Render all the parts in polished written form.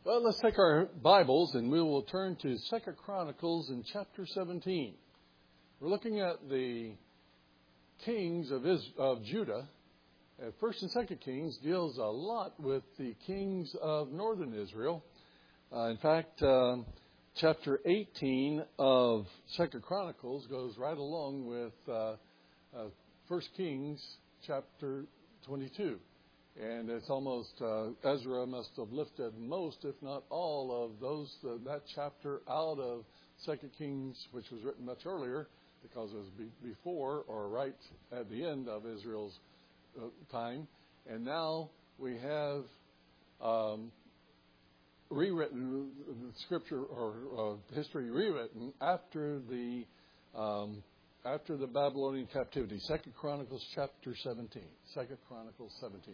Well, let's take our Bibles and we will turn to 2 Chronicles in chapter 17. We're looking at the kings of Judah. 1st and 2nd Kings deals a lot with the kings of northern Israel. In fact, chapter 18 of 2 Chronicles goes right along with 1 Kings chapter 22. And it's almost, Ezra must have lifted most, if not all, of that chapter out of 2 Kings, which was written much earlier, because it was before or right at the end of Israel's time. And now we have rewritten scripture or history rewritten after the Babylonian captivity. 2 Chronicles chapter 17. 2 Chronicles 17.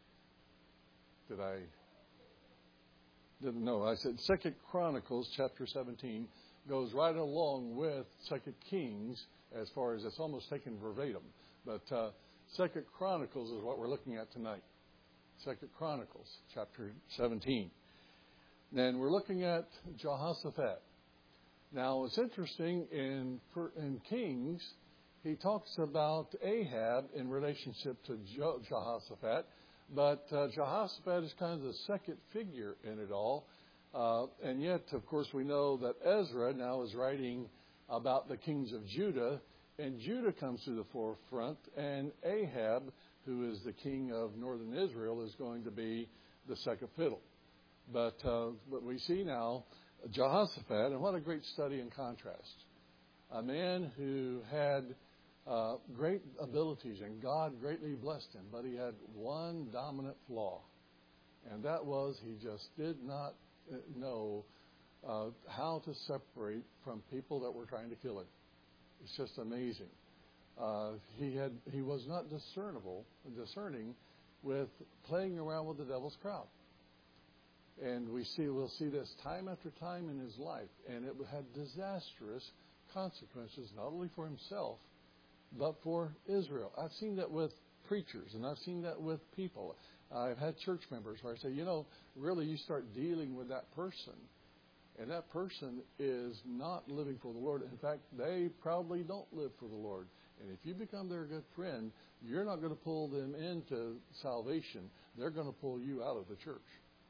I said 2 Chronicles chapter 17 goes right along with 2 Kings as far as it's almost taken verbatim. But 2 Chronicles is what we're looking at tonight. 2 Chronicles chapter 17. And we're looking at Jehoshaphat. Now, it's interesting in Kings, he talks about Ahab in relationship to Jehoshaphat. But Jehoshaphat is kind of the second figure in it all. And yet, of course, we know that Ezra now is writing about the kings of Judah. And Judah comes to the forefront. And Ahab, who is the king of northern Israel, is going to be the second fiddle. But we see now Jehoshaphat, and what a great study in contrast. A man who had great abilities, and God greatly blessed him, but he had one dominant flaw, and that was he just did not know how to separate from people that were trying to kill him. It's just amazing. He was not discerning with playing around with the devil's crowd, and we'll see this time after time in his life, and it had disastrous consequences not only for himself but for Israel. I've seen that with preachers, and I've seen that with people. I've had church members where I say, really you start dealing with that person, and that person is not living for the Lord. In fact, they probably don't live for the Lord. And if you become their good friend, you're not going to pull them into salvation. They're going to pull you out of the church.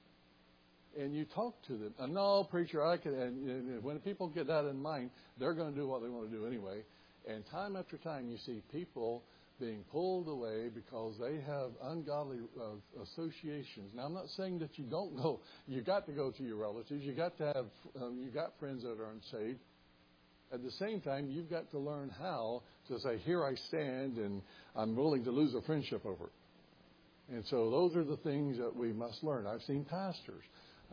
And you talk to them. No, preacher, I can. And when people get that in mind, they're going to do what they want to do anyway. And time after time, you see people being pulled away because they have ungodly associations. Now, I'm not saying that you don't go. You got to go to your relatives. You got to have. You got friends that are unsaved. At the same time, you've got to learn how to say, "Here I stand, and I'm willing to lose a friendship over it." And so, those are the things that we must learn. I've seen pastors.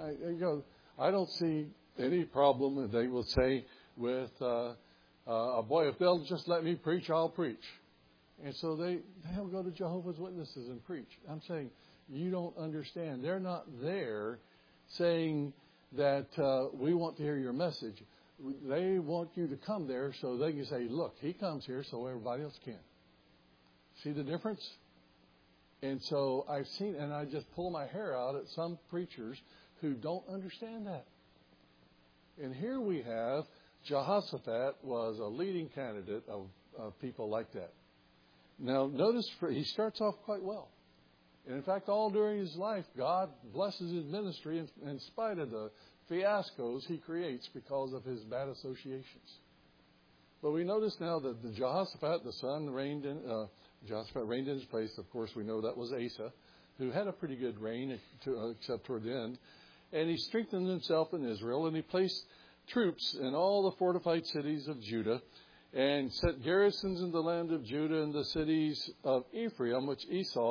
I don't see any problem. They will say with. Boy, if they'll just let me preach, I'll preach. And so they'll go to Jehovah's Witnesses and preach. I'm saying, you don't understand. They're not there saying that we want to hear your message. They want you to come there so they can say, look, he comes here so everybody else can. See the difference? And so I've seen, and I just pull my hair out at some preachers who don't understand that. And here we have Jehoshaphat was a leading candidate of people like that. Now, notice he starts off quite well. And in fact, all during his life, God blesses his ministry in spite of the fiascos he creates because of his bad associations. But we notice now that the Jehoshaphat, the son, Jehoshaphat reigned in his place. Of course, we know that was Asa, who had a pretty good reign except toward the end. And he strengthened himself in Israel, and he placed troops in all the fortified cities of Judah and set garrisons in the land of Judah and the cities of Ephraim, which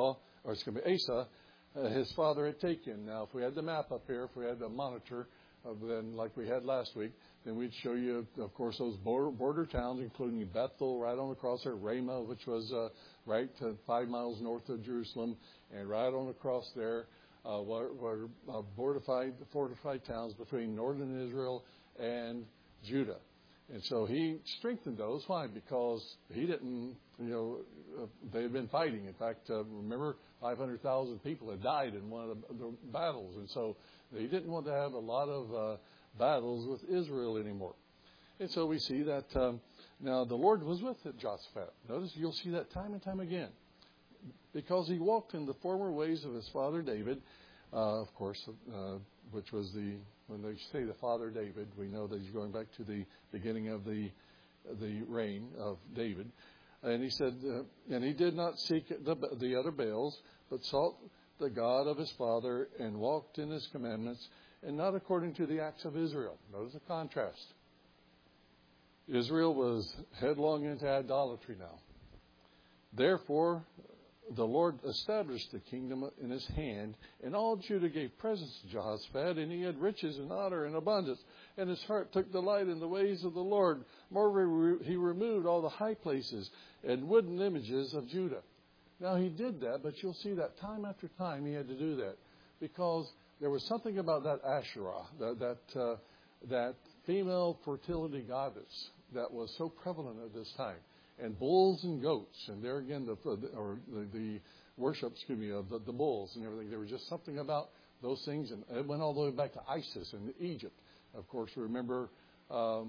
Asa, his father, had taken. Now, if we had the map up here, if we had the monitor, then like we had last week, then we'd show you, of course, those border towns, including Bethel, right on across there, Ramah, which was right 5 miles north of Jerusalem, and right on across there were fortified towns between northern Israel and Judah. And so he strengthened those. Why? Because he didn't, they had been fighting. In fact, remember, 500,000 people had died in one of the battles. And so He didn't want to have a lot of battles with Israel anymore. And so we see that now the Lord was with Jehoshaphat. Notice you'll see that time and time again. Because he walked in the former ways of his father David, of course, which was when they say the father David, we know that he's going back to the beginning of the reign of David. And he said, and he did not seek the other Baals, but sought the God of his father and walked in his commandments, and not according to the acts of Israel. Notice the contrast. Israel was headlong into idolatry now. Therefore, the Lord established the kingdom in his hand, and all Judah gave presents to Jehoshaphat, and he had riches and honor and abundance, and his heart took delight in the ways of the Lord. Moreover, he removed all the high places and wooden images of Judah. Now, he did that, but you'll see that time after time he had to do that, because there was something about that Asherah, that female fertility goddess that was so prevalent at this time. And bulls and goats, and there again, the worship, of the bulls and everything. There was just something about those things, and it went all the way back to Isis in Egypt. Of course, remember how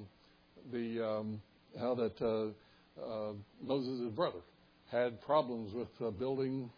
that Moses' brother had problems with building,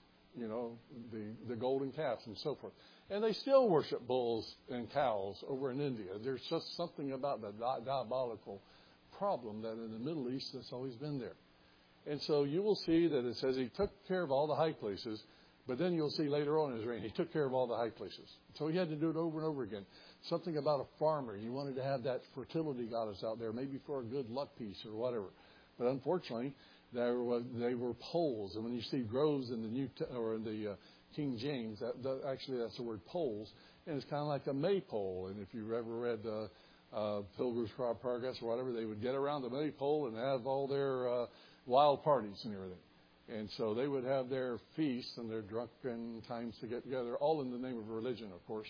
the golden calves and so forth. And they still worship bulls and cows over in India. There's just something about the diabolical problem that in the Middle East that's always been there. And so you will see that it says he took care of all the high places, but then you'll see later on in his reign, he took care of all the high places. So he had to do it over and over again. Something about a farmer. You wanted to have that fertility goddess out there, maybe for a good luck piece or whatever. But unfortunately, they were poles. And when you see groves in the King James, actually that's the word poles. And it's kind of like a maypole. And if you've ever read Pilgrim's Progress or whatever, they would get around the maypole and have all their wild parties and everything. And so they would have their feasts and their drunken times to get together, all in the name of religion, of course.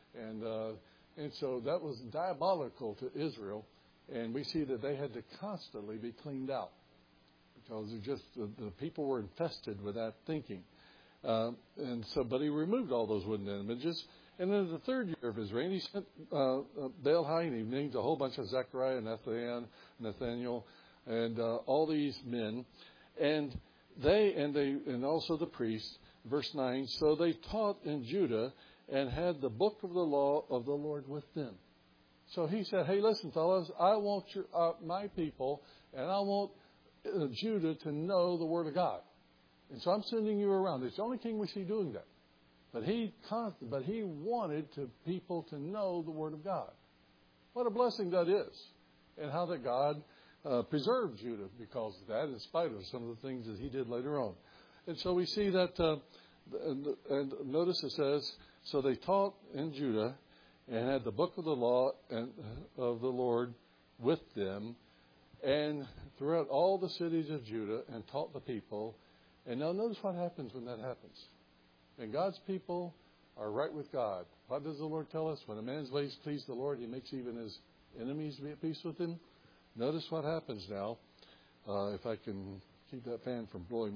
And so that was diabolical to Israel. And we see that they had to constantly be cleaned out because the people were infested with that thinking. But he removed all those wooden images. And then the third year of his reign, he sent Baal-hai, and he named a whole bunch of Zechariah, Nathaniel, and all these men, and also the priests. Verse 9. So they taught in Judah and had the book of the law of the Lord with them. So he said, "Hey, listen, fellas, I want my people, and I want Judah to know the Word of God, and so I'm sending you around." It's the only king we see doing that. But he wanted people to know the Word of God. What a blessing that is. And how that God preserved Judah because of that, in spite of some of the things that he did later on. And so we see that, and notice it says, so they taught in Judah and had the book of the law and of the Lord with them, and throughout all the cities of Judah, and taught the people. And now notice what happens when that happens. And God's people are right with God. What does the Lord tell us? When a man's ways please the Lord, he makes even his enemies be at peace with him. Notice what happens now. If I can keep that fan from blowing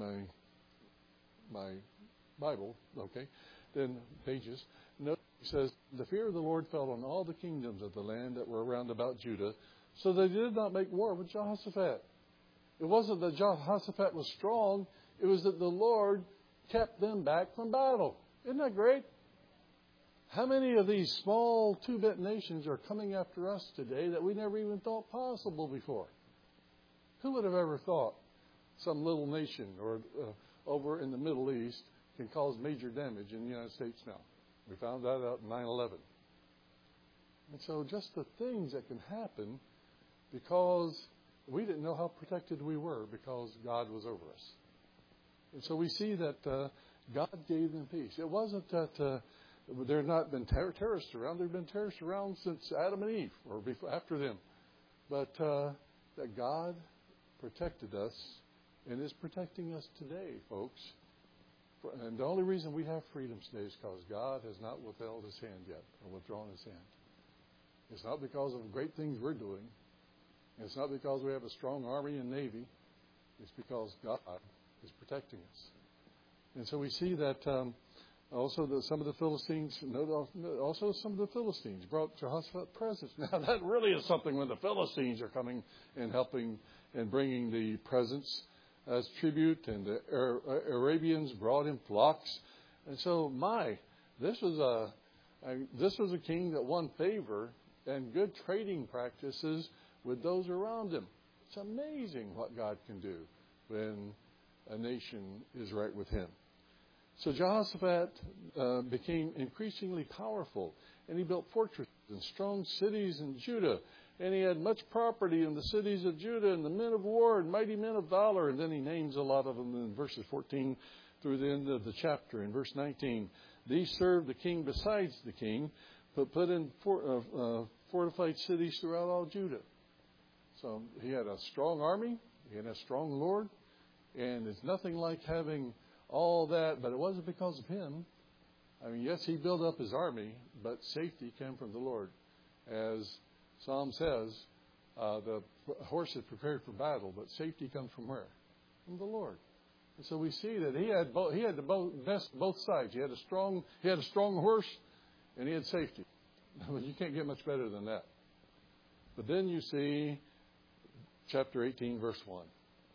my Bible, okay, then pages. Notice it says, the fear of the Lord fell on all the kingdoms of the land that were round about Judah, so they did not make war with Jehoshaphat. It wasn't that Jehoshaphat was strong. It was that the Lord kept them back from battle. Isn't that great? How many of these small two-bit nations are coming after us today that we never even thought possible before? Who would have ever thought some little nation or over in the Middle East can cause major damage in the United States now? We found that out in 9/11. And so just the things that can happen because we didn't know how protected we were because God was over us. And so we see that God gave them peace. It wasn't that there had not been terrorists around. There have been terrorists around since Adam and Eve or after them. But that God protected us and is protecting us today, folks. And the only reason we have freedom today is because God has not withheld his hand yet or withdrawn his hand. It's not because of great things we're doing. It's not because we have a strong army and navy. It's because God is protecting us. And so we see that Also, some of the Philistines brought Jehoshaphat presents. Now, that really is something when the Philistines are coming and helping and bringing the presents as tribute, and the Arabians brought in flocks. And so, this was a king that won favor and good trading practices with those around him. It's amazing what God can do when a nation is right with him. So Jehoshaphat became increasingly powerful, and he built fortresses and strong cities in Judah. And he had much property in the cities of Judah, and the men of war and mighty men of valor. And then he names a lot of them in verses 14 through the end of the chapter. In verse 19, these served the king besides the king, but put in fortified cities throughout all Judah. So he had a strong army, he had a strong Lord, and it's nothing like having all that, but it wasn't because of him. I mean, yes, he built up his army, but safety came from the Lord. As Psalm says, the horse is prepared for battle, but safety comes from where? From the Lord. And so we see that he had both sides. He had a strong horse, and he had safety. You can't get much better than that. But then you see chapter 18, verse 1.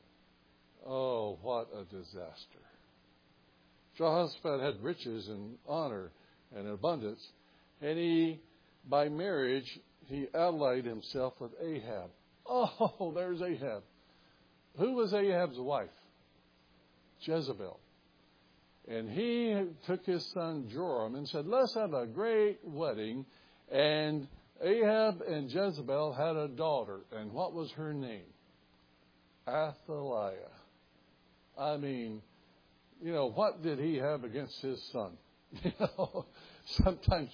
Oh, what a disaster. Jehoshaphat had riches and honor and abundance, and by marriage, he allied himself with Ahab. Oh, there's Ahab. Who was Ahab's wife? Jezebel. And he took his son Joram and said, let's have a great wedding. And Ahab and Jezebel had a daughter. And what was her name? Athaliah. I mean, what did he have against his son? Sometimes,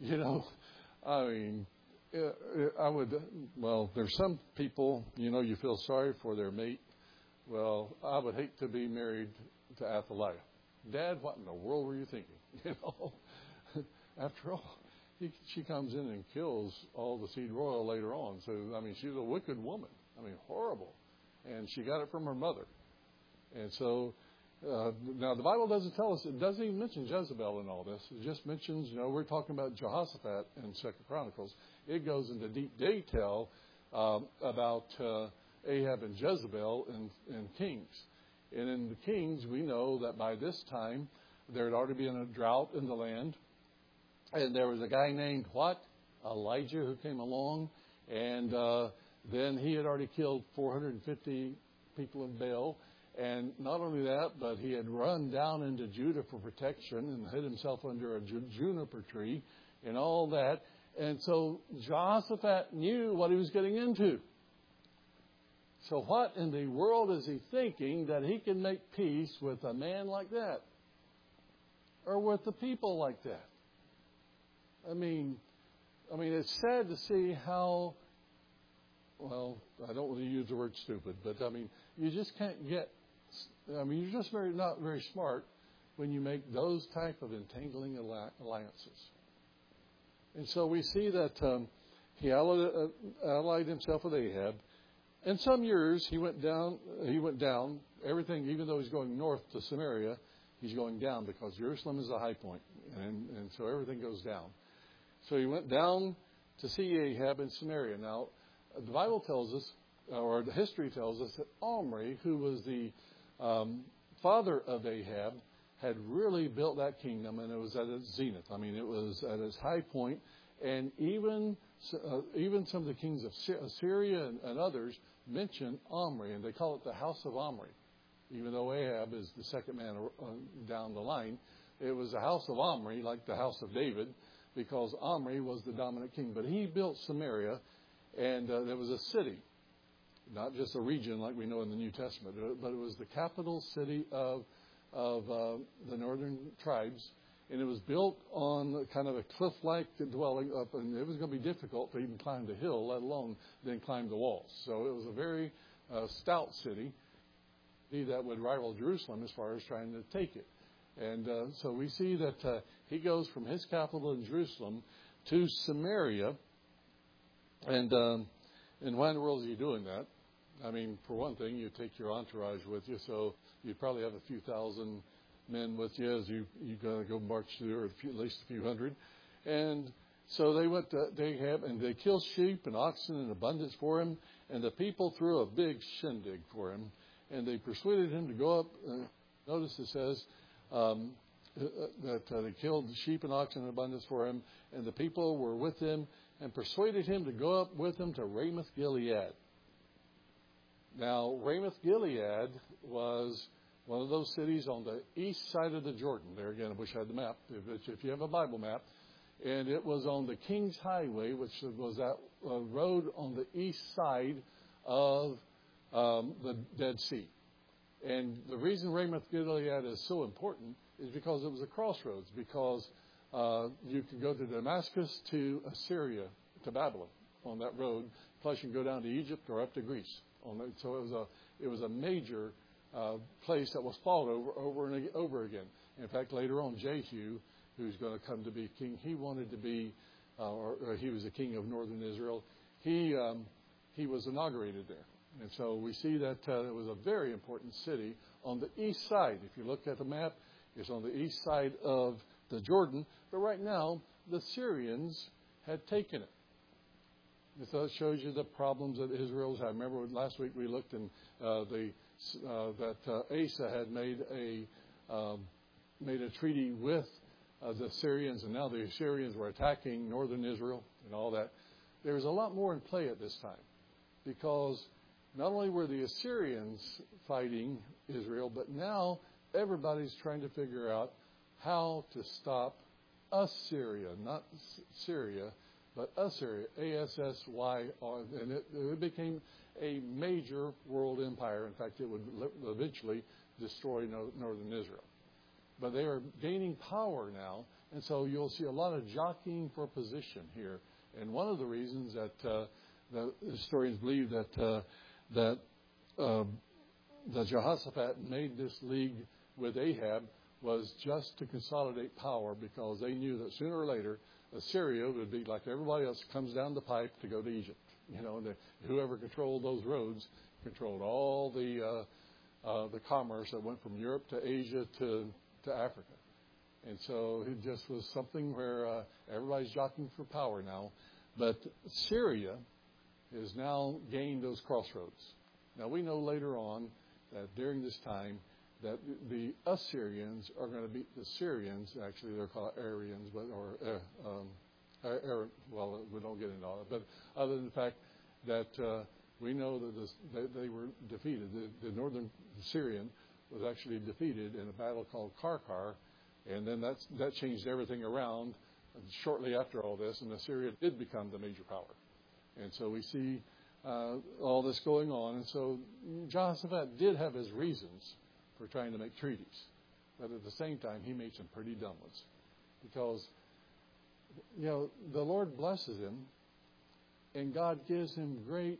there's some people, you feel sorry for their mate. Well, I would hate to be married to Athaliah. Dad, what in the world were you thinking? After all, she comes in and kills all the seed royal later on. So, she's a wicked woman. Horrible. And she got it from her mother. And so, now the Bible doesn't tell us, it doesn't even mention Jezebel in all this. It just mentions, we're talking about Jehoshaphat in 2 Chronicles. It goes into deep detail about Ahab and Jezebel in Kings. And in the Kings, we know that by this time, there had already been a drought in the land. And there was a guy named Elijah, who came along. And then he had already killed 450 people in Baal. And not only that, but he had run down into Judah for protection and hid himself under a juniper tree and all that. And so Jehoshaphat knew what he was getting into. So what in the world is he thinking that he can make peace with a man like that? Or with the people like that? It's sad to see how, I don't want to use the word stupid, but you just can't get, you're just not very smart when you make those type of entangling alliances. And so we see that he allied himself with Ahab. In some years, he went down, everything, even though he's going north to Samaria, he's going down because Jerusalem is the high point. And so everything goes down. So he went down to see Ahab in Samaria. Now, the Bible tells us, or the history tells us, that Omri, who was the father of Ahab, had really built that kingdom, and it was at its zenith. It was at its high point. And even some of the kings of Syria and others mention Omri, and they call it the house of Omri. Even though Ahab is the second man down the line, it was the house of Omri, like the house of David, because Omri was the dominant king. But he built Samaria, and there was a city, not just a region like we know in the New Testament, but it was the capital city of the northern tribes. And it was built on kind of a cliff-like dwelling up, and it was going to be difficult to even climb the hill, let alone then climb the walls. So it was a very stout city that would rival Jerusalem as far as trying to take it. And so we see that he goes from his capital in Jerusalem to Samaria. And why in the world is he doing that? For one thing, you take your entourage with you, so you'd probably have a few thousand men with you as you got to go march through, or at least a few hundred. And so they went to Ahab, and they killed sheep and oxen in abundance for him. And the people threw a big shindig for him. And they persuaded him to go up. Notice it says that they killed sheep and oxen in abundance for him. And the people were with him and persuaded him to go up with them to Ramoth Gilead. Now, Ramoth Gilead was one of those cities on the east side of the Jordan. There again, I wish I had the map, if you have a Bible map. And it was on the King's Highway, which was that road on the east side of the Dead Sea. And the reason Ramoth Gilead is so important is because it was a crossroads, because you could go to Damascus, to Assyria, to Babylon on that road, plus you can go down to Egypt or up to Greece. So it was a major place that was fought over and over again. In fact, later on, Jehu, who's going to come to be king, he wanted to be, or he was the king of northern Israel. He was inaugurated there. And so we see that it was a very important city on the east side. If you look at the map, it's on the east side of the Jordan. But right now, the Syrians had taken it. And so it shows you the problems that Israel's had. Remember last week we looked and that Asa had made a treaty with the Syrians, and now the Assyrians were attacking northern Israel and all that. There was a lot more in play at this time, because not only were the Assyrians fighting Israel, but now everybody's trying to figure out how to stop Assyria, not Syria, but Assyria, A-S-S-Y-R, and it became a major world empire. In fact, it would eventually destroy northern Israel. But they are gaining power now, and so you'll see a lot of jockeying for position here. And one of the reasons that the historians believe that Jehoshaphat made this league with Ahab was just to consolidate power, because they knew that sooner or later Assyria would be like everybody else, comes down the pipe to go to Egypt. Whoever controlled those roads controlled all the commerce that went from Europe to Asia to Africa. And so it just was something where everybody's jockeying for power now. But Syria has now gained those crossroads. Now we know later on that during this time that the Assyrians are going to beat the Syrians. Actually, they're called Aryans, well, we don't get into all that. But other than the fact that we know that they were defeated. The northern Syrian was actually defeated in a battle called Karkar, and then that changed everything around shortly after all this, and Assyria did become the major power. And so we see all this going on. And so Jehoshaphat did have his reasons for trying to make treaties. But at the same time, he made some pretty dumb ones. Because, the Lord blesses him, and God gives him great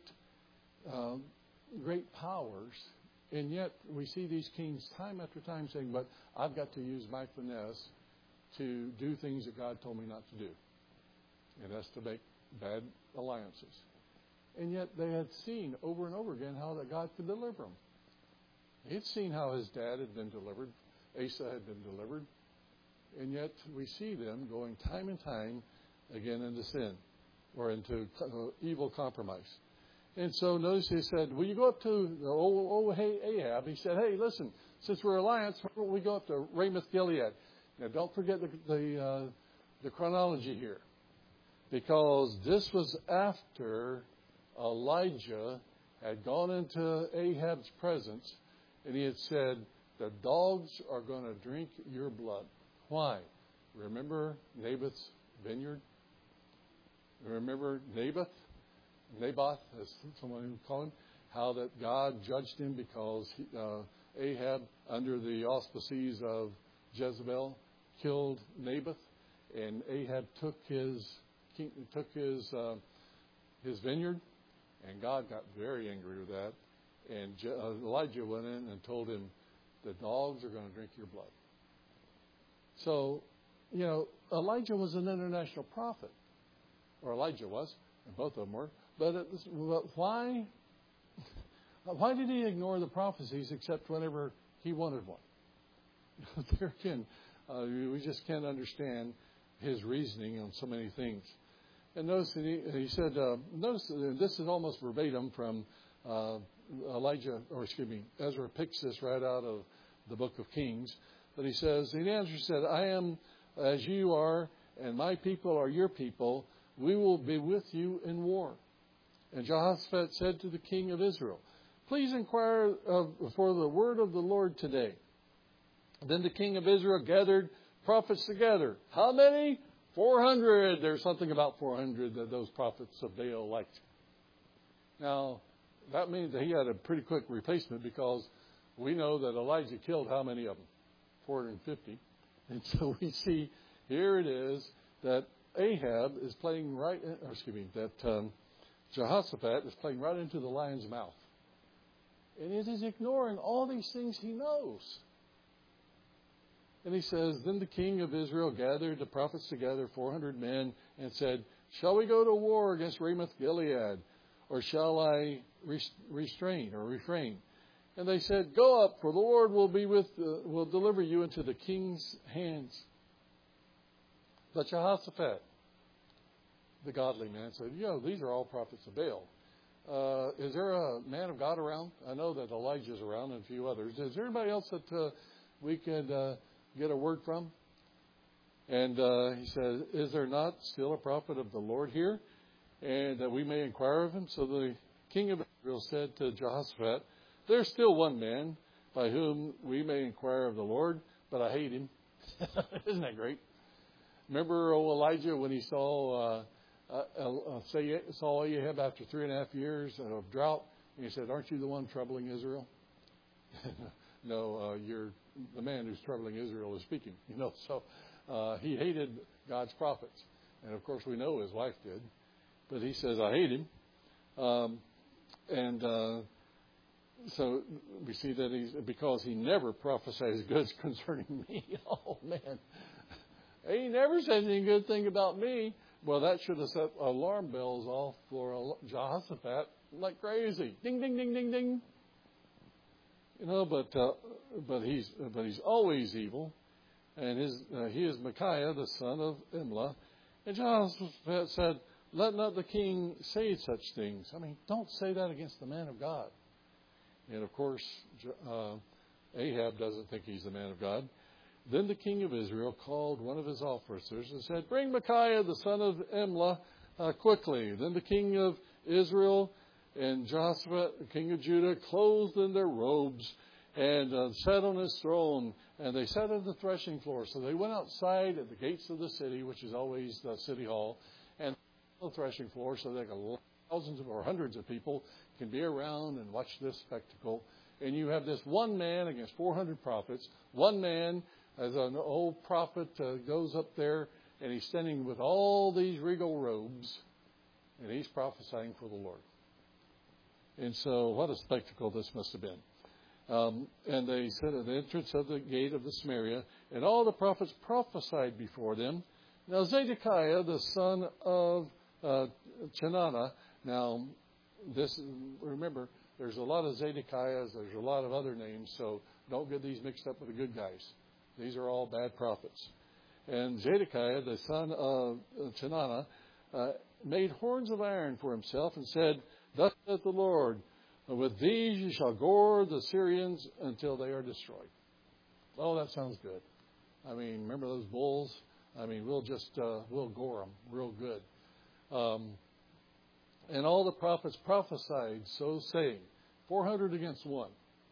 powers. And yet we see these kings time after time saying, but I've got to use my finesse to do things that God told me not to do. And that's to make bad alliances. And yet they had seen over and over again how that God could deliver them. He'd seen how his dad had been delivered. Asa had been delivered. And yet we see them going time and time again into sin or into evil compromise. And so notice he said, will you go up to Ahab? He said, hey, listen, since we're alliance, why don't we go up to Ramoth Gilead? Now don't forget the chronology here. Because this was after Elijah had gone into Ahab's presence, and he had said, the dogs are going to drink your blood. Why? Remember Naboth's vineyard? Remember Naboth, as someone would call him, how that God judged him because Ahab, under the auspices of Jezebel, killed Naboth, and Ahab took his vineyard, and God got very angry with that. And Elijah went in and told him, the dogs are going to drink your blood. So, Elijah was an international prophet. Or Elijah was, and both of them were. But why did he ignore the prophecies except whenever he wanted one? There again, we just can't understand his reasoning on so many things. And notice that he said, notice this is almost verbatim from Ezra picks this right out of the book of Kings. But he says, the answer said, I am as you are, and my people are your people. We will be with you in war. And Jehoshaphat said to the king of Israel, please inquire for the word of the Lord today. Then the king of Israel gathered prophets together. How many? 400. There's something about 400 that those prophets of Baal liked. Now, that means that he had a pretty quick replacement, because we know that Elijah killed how many of them? 450. And so we see here it is that Ahab is playing Jehoshaphat is playing right into the lion's mouth. And it is ignoring all these things he knows. And he says, then the king of Israel gathered the prophets together, 400 men, and said, shall we go to war against Ramoth Gilead, or shall I refrain? And they said, go up, for the Lord will deliver you into the king's hands. But Jehoshaphat, the godly man, said, these are all prophets of Baal. Is there a man of God around? I know that Elijah's around and a few others. Is there anybody else that we could get a word from? And he said, is there not still a prophet of the Lord here, and that we may inquire of him? So the king of Israel said to Jehoshaphat, there's still one man by whom we may inquire of the Lord, but I hate him. Isn't that great? Remember Elijah when he saw Ahab after 3.5 years of drought, and he said, aren't you the one troubling Israel? No, you're the man who's troubling Israel is speaking. So he hated God's prophets. And, of course, we know his wife did. But he says, I hate him. So we see that because he never prophesies goods concerning me. Oh, man. He never says any good thing about me. Well, that should have set alarm bells off for Jehoshaphat like crazy. Ding, ding, ding, ding, ding. But he's always evil, and he is Micaiah the son of Imlah. And Jehoshaphat said, let not the king say such things. Don't say that against the man of God. And of course, Ahab doesn't think he's the man of God. Then the king of Israel called one of his officers and said, bring Micaiah the son of Imlah quickly. Then the king of Israel and Jehoshaphat, the king of Judah, clothed in their robes and sat on his throne. And they sat on the threshing floor. So they went outside at the gates of the city, which is always the city hall, and on the threshing floor so that thousands or hundreds of people can be around and watch this spectacle. And you have this one man against 400 prophets. One man, as an old prophet, goes up there, and he's standing with all these regal robes, and he's prophesying for the Lord. And so what a spectacle this must have been. And they said at the entrance of the gate of the Samaria, and all the prophets prophesied before them. Now Zedekiah, the son of Chenaanah, now remember, there's a lot of Zedekiahs, there's a lot of other names, so don't get these mixed up with the good guys. These are all bad prophets. And Zedekiah, the son of Chenaanah, made horns of iron for himself and said, thus saith the Lord, with these you shall gore the Syrians until they are destroyed. Oh, that sounds good. Remember those bulls? We'll gore them real good. And all the prophets prophesied, so saying, 400 against one.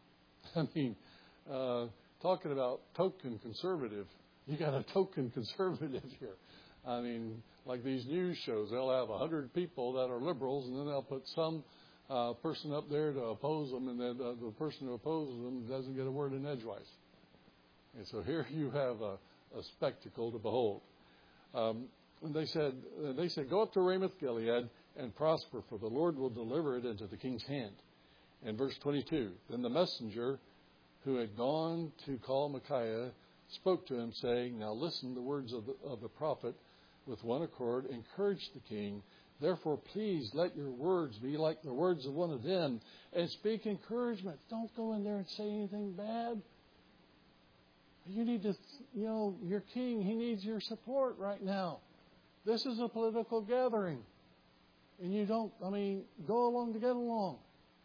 Talking about token conservative. You got a token conservative here. Like these news shows, they'll have 100 people that are liberals, and then they'll put some person up there to oppose them, and then the person who opposes them doesn't get a word in edgewise. And so here you have a spectacle to behold. They said, go up to Ramoth Gilead and prosper, for the Lord will deliver it into the king's hand. In verse 22, then the messenger who had gone to call Micaiah spoke to him, saying, now listen the words of the prophet with one accord. Encourage the king. Therefore, please let your words be like the words of one of them, and speak encouragement. Don't go in there and say anything bad. You need to, your king, he needs your support right now. This is a political gathering. And you don't, go along to get along.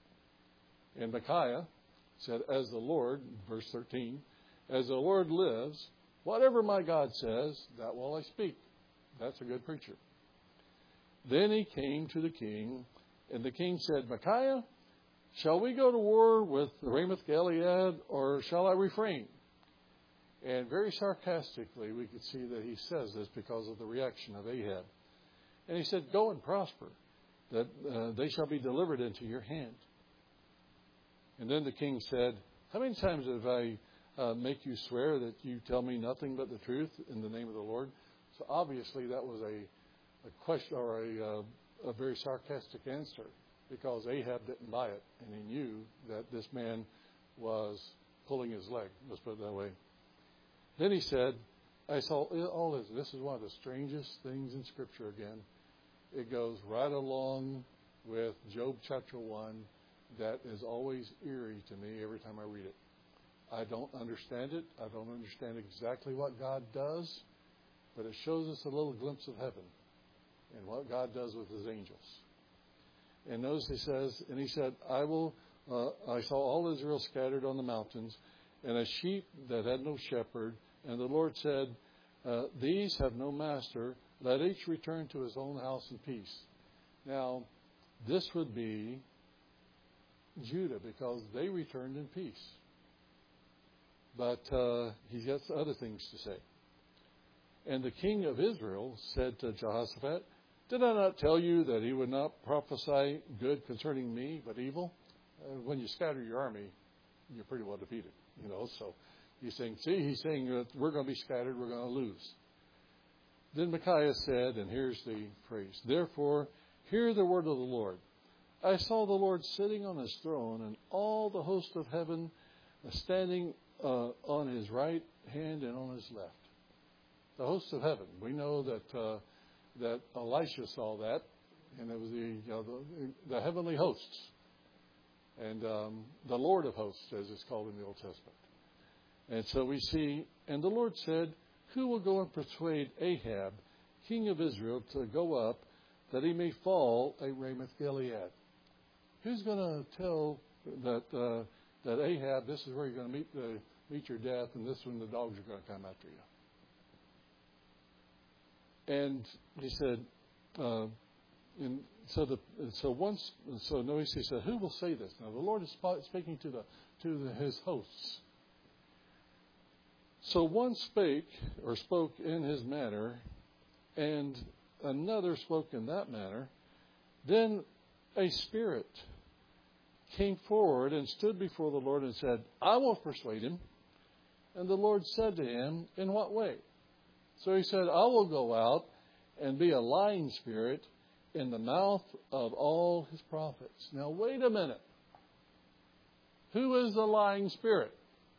And Micaiah said, as the Lord, verse 13, as the Lord lives, whatever my God says, that will I speak. That's a good preacher. Then he came to the king, and the king said, Micaiah, shall we go to war with Ramoth Gilead, or shall I refrain? And very sarcastically, we could see that he says this because of the reaction of Ahab. And he said, go and prosper, that they shall be delivered into your hand. And then the king said, how many times have I make you swear that you tell me nothing but the truth in the name of the Lord? So obviously that was a question or a very sarcastic answer, because Ahab didn't buy it, and he knew that this man was pulling his leg. Let's put it that way. Then he said, I saw all this. This is one of the strangest things in Scripture again. It goes right along with Job chapter 1. That is always eerie to me every time I read it. I don't understand it. I don't understand exactly what God does, but it shows us a little glimpse of heaven and what God does with his angels. And notice he said, I saw all Israel scattered on the mountains, and a sheep that had no shepherd. And the Lord said, these have no master. Let each return to his own house in peace. Now, this would be Judah, because they returned in peace. But he's got other things to say. And the king of Israel said to Jehoshaphat, did I not tell you that he would not prophesy good concerning me, but evil? When you scatter your army, you're pretty well defeated. So he's saying that we're going to be scattered, we're going to lose. Then Micaiah said, and here's the phrase, therefore, hear the word of the Lord. I saw the Lord sitting on his throne, and all the host of heaven standing on his right hand and on his left. The host of heaven. We know that Elisha saw that, and it was the heavenly hosts, and the Lord of hosts, as it's called in the Old Testament. And so we see, and the Lord said, who will go and persuade Ahab, king of Israel, to go up, that he may fall at Ramoth Gilead? Who's going to tell that Ahab, this is where you're going to meet your death, and this is when the dogs are going to come after you? And he said, notice he said, who will say this? Now the Lord is speaking to his hosts. So one spoke in his manner, and another spoke in that manner. Then a spirit came forward and stood before the Lord and said, I will persuade him. And the Lord said to him, in what way? So he said, I will go out and be a lying spirit in the mouth of all his prophets. Now, wait a minute. Who is the lying spirit?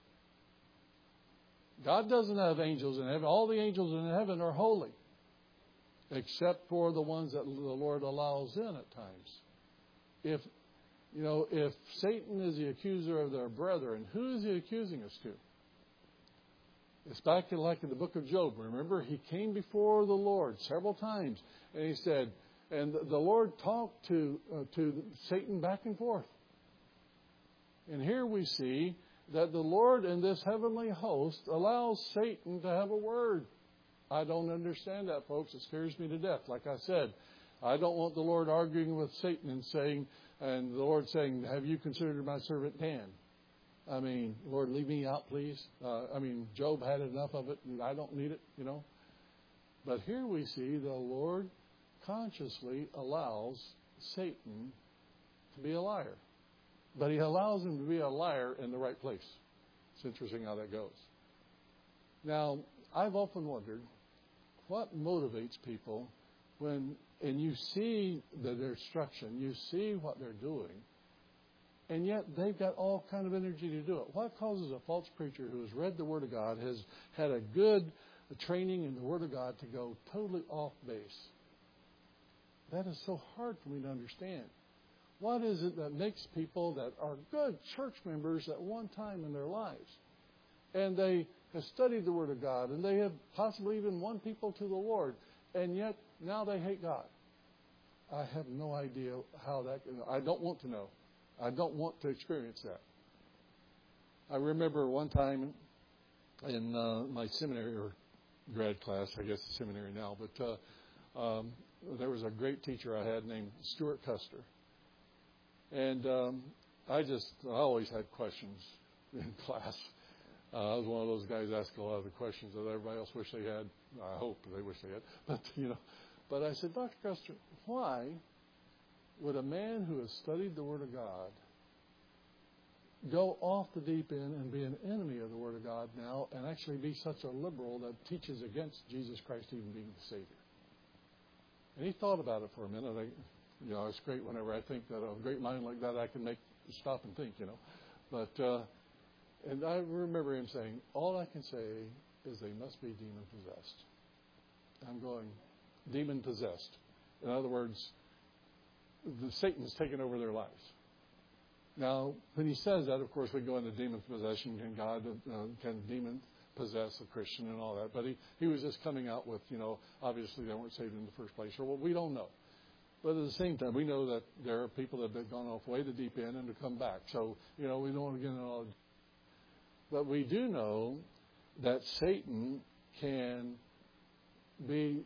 God doesn't have angels in heaven. All the angels in heaven are holy, except for the ones that the Lord allows in at times. If Satan is the accuser of their brethren, who is he accusing us to? It's back in the book of Job. Remember, he came before the Lord several times, and he said, and the Lord talked to Satan back and forth. And here we see that the Lord in this heavenly host allows Satan to have a word. I don't understand that, folks. It scares me to death. Like I said, I don't want the Lord arguing with Satan and the Lord saying, have you considered my servant Dan? Lord, leave me out, please. Job had enough of it, and I don't need it, But here we see the Lord consciously allows Satan to be a liar. But he allows him to be a liar in the right place. It's interesting how that goes. Now, I've often wondered what motivates people and you see the destruction, you see what they're doing, and yet they've got all kind of energy to do it. What causes a false preacher who has read the Word of God, has had a good training in the Word of God, to go totally off base? That is so hard for me to understand. What is it that makes people that are good church members at one time in their lives, and they have studied the Word of God, and they have possibly even won people to the Lord, and yet now they hate God. I have no idea how that. I don't want to know. I don't want to experience that. I remember one time in my seminary or grad class, I guess it's seminary now, but there was a great teacher I had named Stuart Custer. And I always had questions in class. I was one of those guys asking a lot of the questions that everybody else wished they had. I hope they wish they had. But I said, Dr. Custer, why would a man who has studied the Word of God go off the deep end and be an enemy of the Word of God now and actually be such a liberal that teaches against Jesus Christ even being the Savior? And he thought about it for a minute. It's great whenever I think that a great mind like that I can stop and think, But and I remember him saying, all I can say is they must be demon-possessed. I'm going, demon-possessed. In other words, Satan's taken over their lives. Now, when he says that, of course, we go into demon possession. Can God, can demon possess a Christian and all that? But he was just coming out with, obviously they weren't saved in the first place, or what we don't know. But at the same time, we know that there are people that have gone off way to deep end and to come back. So, we don't want to get into all. But we do know that Satan can be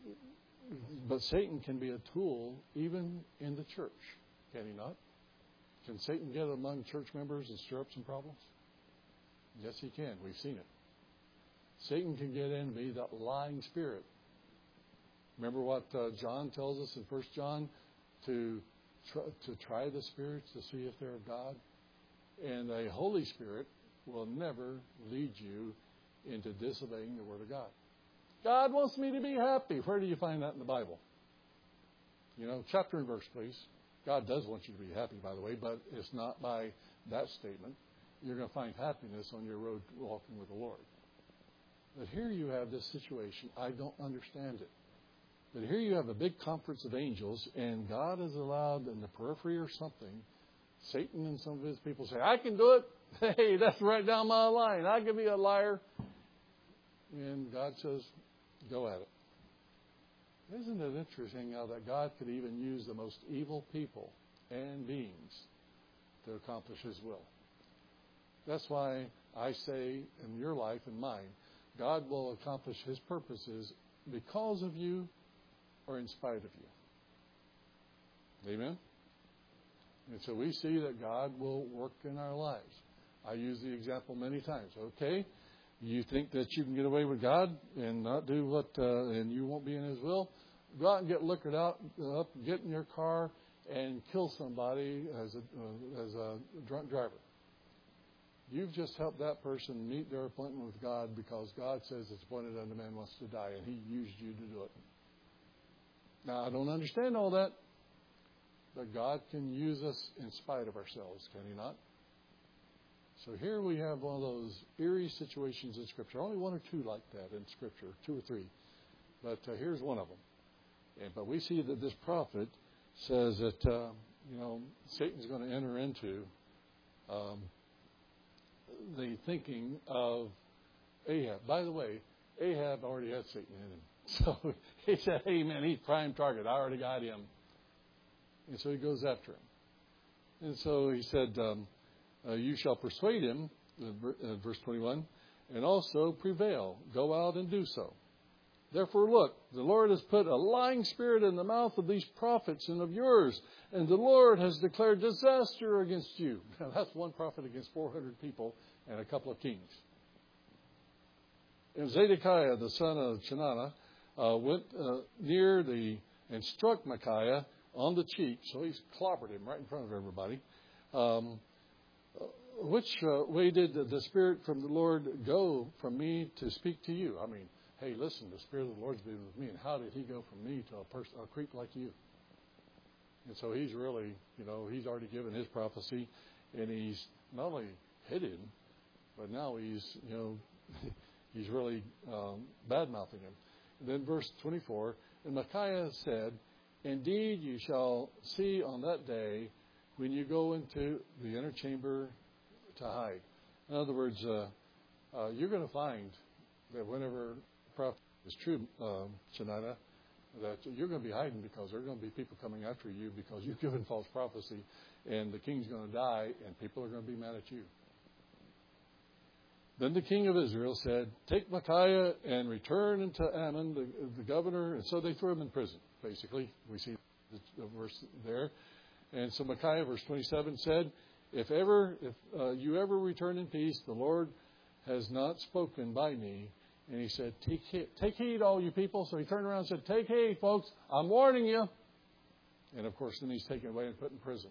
a tool even in the church, can he not? Can Satan get among church members and stir up some problems? Yes, he can. We've seen it. Satan can get in and be that lying spirit. Remember what John tells us in 1 John, to try the spirits to see if they're of God. And a Holy Spirit will never lead you into disobeying the Word of God. God wants me to be happy. Where do you find that in the Bible? Chapter and verse, please. God does want you to be happy, by the way, but it's not by that statement. You're going to find happiness on your road walking with the Lord. But here you have this situation. I don't understand it. But here you have a big conference of angels, and God has allowed in the periphery or something, Satan and some of his people say, I can do it. Hey, that's right down my line. I can be a liar. And God says, go at it. Isn't it interesting how that God could even use the most evil people and beings to accomplish His will? That's why I say in your life and mine, God will accomplish His purposes because of you or in spite of you. Amen? And so we see that God will work in our lives. I use the example many times. Okay, you think that you can get away with God and not do what, and you won't be in His will? Go out and get liquored up, get in your car, and kill somebody as a drunk driver. You've just helped that person meet their appointment with God because God says it's appointed unto man wants to die, and He used you to do it. Now, I don't understand all that, but God can use us in spite of ourselves, can He not? So here we have one of those eerie situations in Scripture. Only one or two like that in Scripture, 2 or 3. But here's one of them. But we see that this prophet says that, Satan's going to enter into the thinking of Ahab. By the way, Ahab already had Satan in him. So he said, hey, man, he's prime target. I already got him. And so he goes after him. And so he said, you shall persuade him, verse 21, and also prevail. Go out and do so. Therefore, look, the Lord has put a lying spirit in the mouth of these prophets and of yours, and the Lord has declared disaster against you. Now, that's one prophet against 400 people and a couple of kings. And Zedekiah, the son of Chenaanah, went near and struck Micaiah on the cheek, so he's clobbered him right in front of everybody. Which way did the Spirit from the Lord go from me to speak to you? I mean, hey, listen, the Spirit of the Lord's been with me, and how did He go from me to a creep like you? And so he's really, he's already given his prophecy, and he's not only hid him, but now he's, he's really bad-mouthing him. And then verse 24, and Micaiah said, indeed you shall see on that day when you go into the inner chamber to hide. In other words, you're going to find that whenever prophet is true, Shaniah, that you're going to be hiding because there are going to be people coming after you because you've given false prophecy, and the king's going to die, and people are going to be mad at you. Then the king of Israel said, take Micaiah and return into Ammon, the governor. And so they threw him in prison, basically. We see the verse there. And so Micaiah, verse 27, said, if you ever return in peace, the Lord has not spoken by me. And he said, take heed, all you people. So he turned around and said, take heed, folks. I'm warning you. And, of course, then he's taken away and put in prison.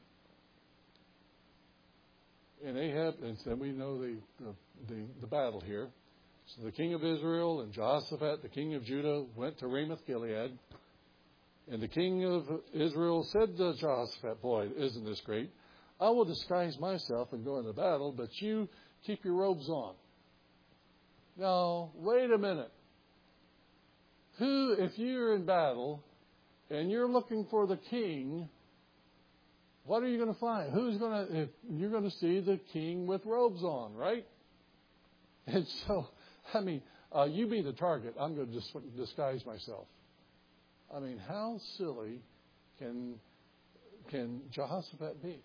And Ahab, and then we know the battle here. So the king of Israel and Jehoshaphat, the king of Judah, went to Ramoth Gilead. And the king of Israel said to Jehoshaphat, boy, isn't this great? I will disguise myself and go into battle, but you keep your robes on. Now, wait a minute. If you're in battle and you're looking for the king, what are you going to find? You're going to see the king with robes on, right? And so, you be the target. I'm going to disguise myself. How silly can Jehoshaphat be?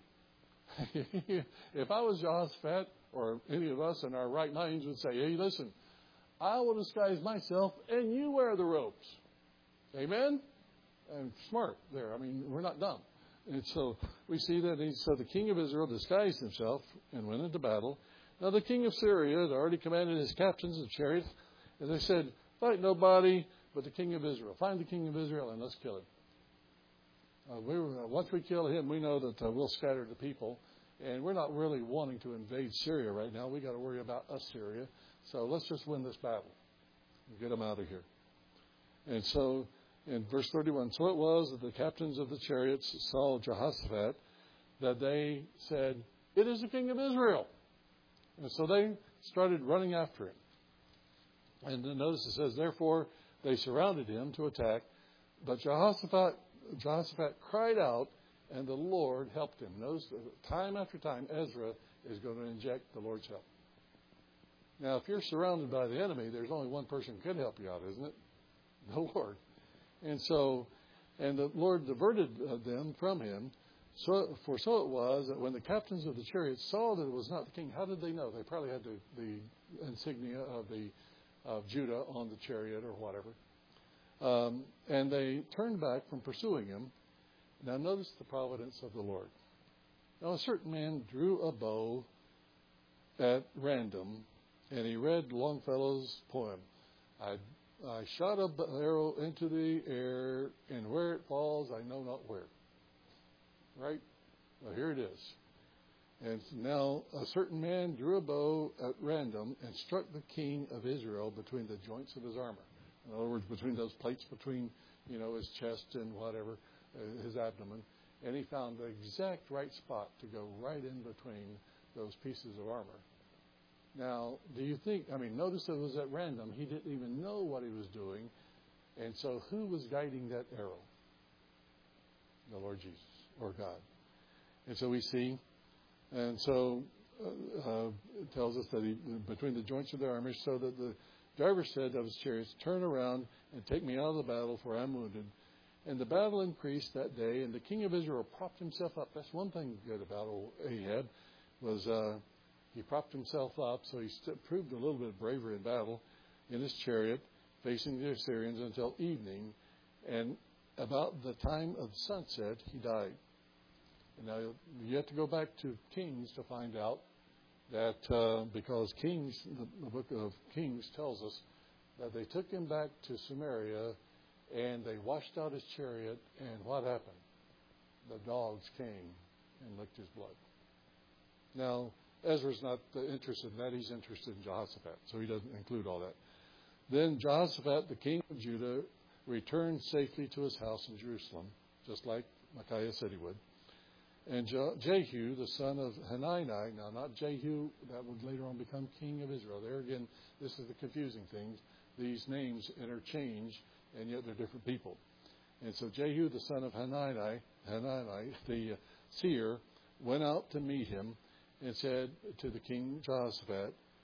If I was Jehoshaphat, or any of us in our right minds would say, hey, listen, I will disguise myself and you wear the robes. Amen? And smart there. We're not dumb. And so we see that the king of Israel disguised himself and went into battle. Now the king of Syria had already commanded his captains of chariots, and they said, fight nobody but the king of Israel. Find the king of Israel and let's kill him. Once we kill him, we know that we'll scatter the people. And we're not really wanting to invade Syria right now. We've got to worry about Assyria. So let's just win this battle and get them out of here. And so in verse 31, so it was that the captains of the chariots saw Jehoshaphat, that they said, it is the king of Israel. And so they started running after him. And then notice it says, therefore they surrounded him to attack. But Jehoshaphat cried out, and the Lord helped him. Notice time after time, Ezra is going to inject the Lord's help. Now, if you're surrounded by the enemy, there's only one person who can help you out, isn't it? The Lord. And the Lord diverted them from him. So it was that when the captains of the chariots saw that it was not the king, how did they know? They probably had the insignia of Judah on the chariot or whatever. And they turned back from pursuing him. Now notice the providence of the Lord. Now a certain man drew a bow at random, and he read Longfellow's poem. I shot an arrow into the air, and where it falls, I know not where. Right? Well, here it is. And now a certain man drew a bow at random and struck the king of Israel between the joints of his armor. In other words, between those plates between, his chest and whatever, his abdomen. And he found the exact right spot to go right in between those pieces of armor. Now, do you think, notice it was at random. He didn't even know what he was doing. And so who was guiding that arrow? The Lord Jesus, or God. And so we see, and so it tells us that he, between the joints of the armor, so that the driver said of his chariots, turn around and take me out of the battle, for I'm wounded. And the battle increased that day, and the king of Israel propped himself up. That's one thing good about Ahab, was he propped himself up, so he proved a little bit braver in battle in his chariot, facing the Assyrians until evening. And about the time of sunset, he died. And now, you have to go back to Kings to find out that because Kings, the book of Kings tells us that they took him back to Samaria, and they washed out his chariot, and what happened? The dogs came and licked his blood. Now, Ezra's not interested in that. He's interested in Jehoshaphat, so he doesn't include all that. Then Jehoshaphat, the king of Judah, returned safely to his house in Jerusalem, just like Micaiah said he would. And Jehu, the son of Hanani, now not Jehu, that would later on become king of Israel. There again, this is the confusing thing. These names interchange, and yet they're different people. And so Jehu, the son of Hanani, the seer, went out to meet him and said to the king Jehoshaphat,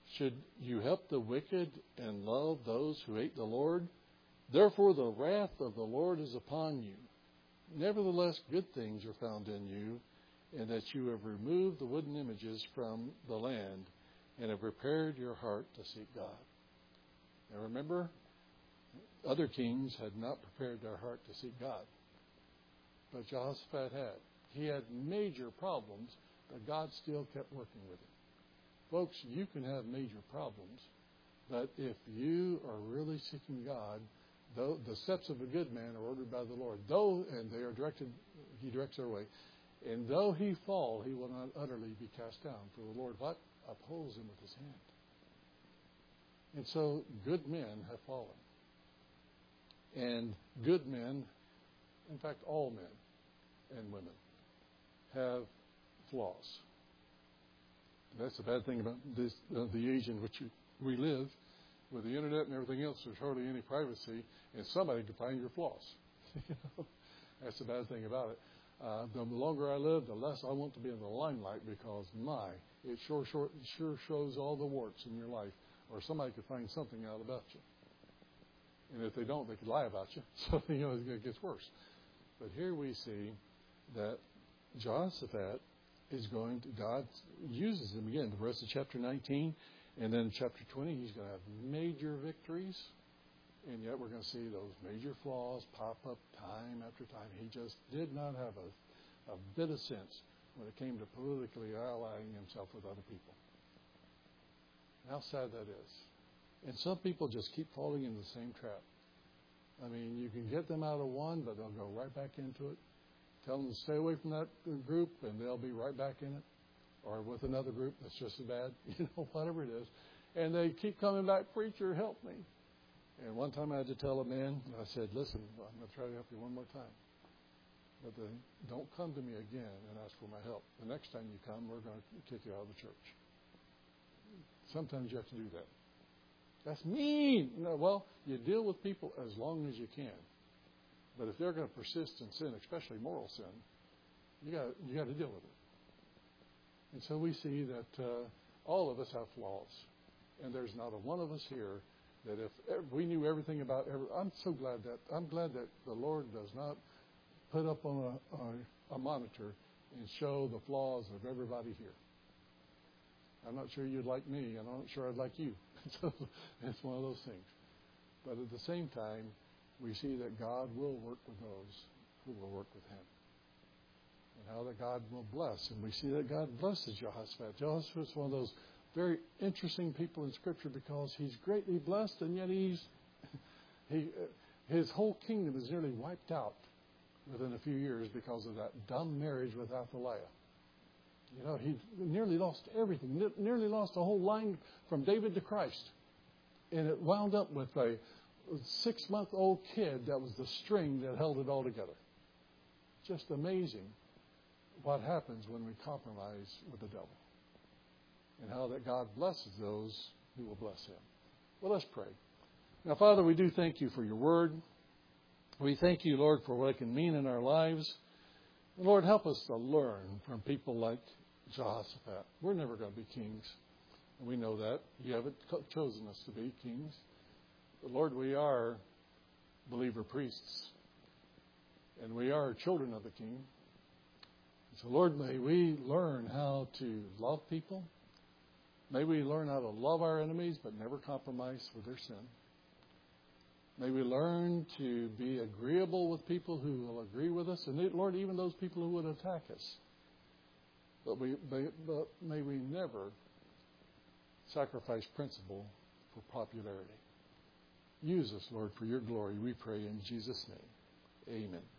Should you help the wicked and love those who hate the Lord? Therefore the wrath of the Lord is upon you. Nevertheless, good things are found in you, and that you have removed the wooden images from the land and have prepared your heart to seek God. Now remember, other kings had not prepared their heart to seek God. But Jehoshaphat had. He had major problems, but God still kept working with him. Folks, you can have major problems, but if you are really seeking God, though the steps of a good man are ordered by the Lord, and they are directed, he directs their way, and though he fall, he will not utterly be cast down. For the Lord, what? Upholds him with his hand. And so good men have fallen. And good men, in fact, all men and women, have flaws. And that's the bad thing about this, the age in which we live. With the internet and everything else, there's hardly any privacy, and somebody can find your flaws. That's the bad thing about it. The longer I live, the less I want to be in the limelight, because it sure shows all the warts in your life, or somebody could find something out about you. And if they don't, they could lie about you. So, it gets worse. But here we see that Jehoshaphat God uses him again. The rest of chapter 19, and then in chapter 20, he's going to have major victories. And yet we're going to see those major flaws pop up time after time. He just did not have a bit of sense when it came to politically allying himself with other people. How sad that is. And some people just keep falling in the same trap. I mean, you can get them out of one, but they'll go right back into it. Tell them to stay away from that group, and they'll be right back in it. Or with another group that's just as bad, whatever it is. And they keep coming back, preacher, help me. And one time I had to tell a man, I said, listen, I'm going to try to help you one more time. But then don't come to me again and ask for my help. The next time you come, we're going to kick you out of the church. Sometimes you have to do that. That's mean. Well, you deal with people as long as you can. But if they're going to persist in sin, especially moral sin, you got to deal with it. And so we see that all of us have flaws. And there's not a one of us here that if we knew everything about I'm glad that the Lord does not put up on a monitor and show the flaws of everybody here. I'm not sure you'd like me, and I'm not sure I'd like you. So it's one of those things. But at the same time, we see that God will work with those who will work with him. And how that God will bless. And we see that God blesses Jehoshaphat. Jehoshaphat's one of those very interesting people in Scripture, because he's greatly blessed, and yet his whole kingdom is nearly wiped out within a few years because of that dumb marriage with Athaliah. He nearly lost everything, nearly lost the whole line from David to Christ. And it wound up with a 6-month-old kid that was the string that held it all together. Just amazing what happens when we compromise with the devil. And how that God blesses those who will bless him. Well, let's pray. Now, Father, we do thank you for your word. We thank you, Lord, for what it can mean in our lives. And Lord, help us to learn from people like Jehoshaphat. We're never going to be kings. And we know that. You haven't chosen us to be kings. But Lord, we are believer priests. And we are children of the King. So Lord, may we learn how to love people. May we learn how to love our enemies but never compromise with their sin. May we learn to be agreeable with people who will agree with us. And Lord, even those people who would attack us. But may we never sacrifice principle for popularity. Use us, Lord, for your glory, we pray in Jesus' name. Amen.